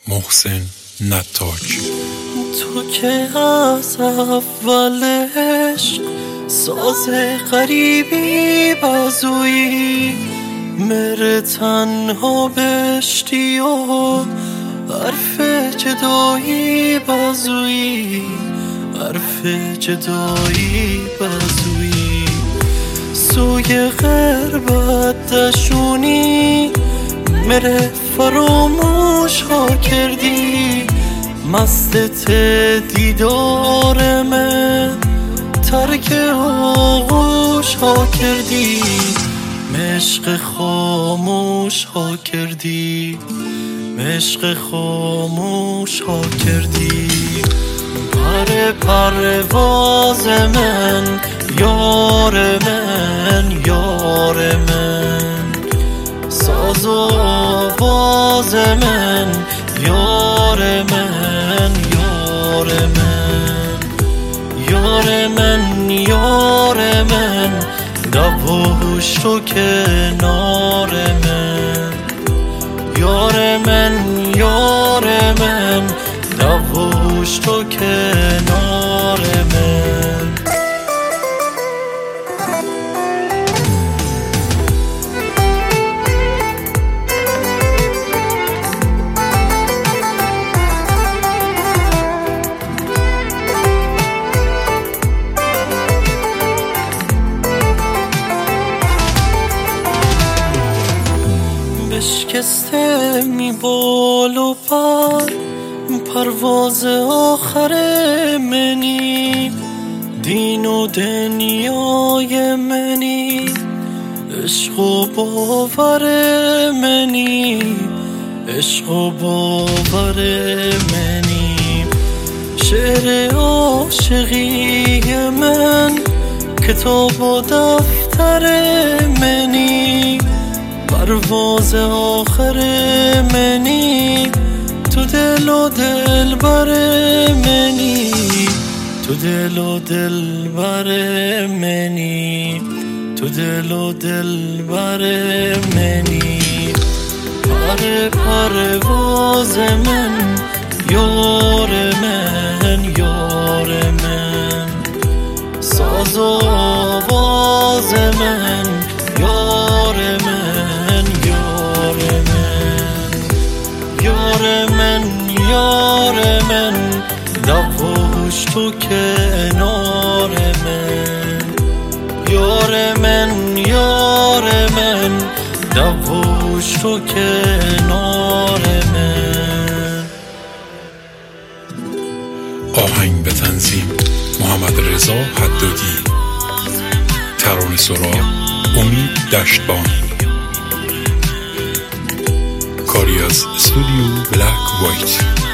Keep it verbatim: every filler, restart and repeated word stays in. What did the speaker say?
محسن نتاج. تو که از اولش ساز غریبی بازویی، مر تنها بشتی و حرف جدایی بازویی، حرف جدایی بازویی. سوی غربت دشونی مره فراموش ها کردی، مستت دیدار من ترک آغوش ها کردی، مشق خاموش ها کردی، مشق خاموش ها کردی. پر پرواز من یار من یار من، ساز و آواز من یار من یار من، یار من یار من، دوش تو کنار من، یار من یار من، دوش تو کنار من. بشکسته می بال و پر، پرواز آخر منی، دین و دنیای منی، عشق و باور منی، عشق و باور منی. شعر عاشقی من کتاب و دفتر منی، پرواز آخر منی، تو دل و دل بر منی، تو دل و دل بر منی، تو دل و دل بر منی. پر پرواز من یار من یار من، ساز و آواز من یار من یار من، یار من یار من، دوش تو کنار من، یار من یار من، دوش تو کنار من. آهنگ به تنظیم محمد رضا حدادی، ترانه سرا امید دشتبانی، کاری از استودیو بلک وایت.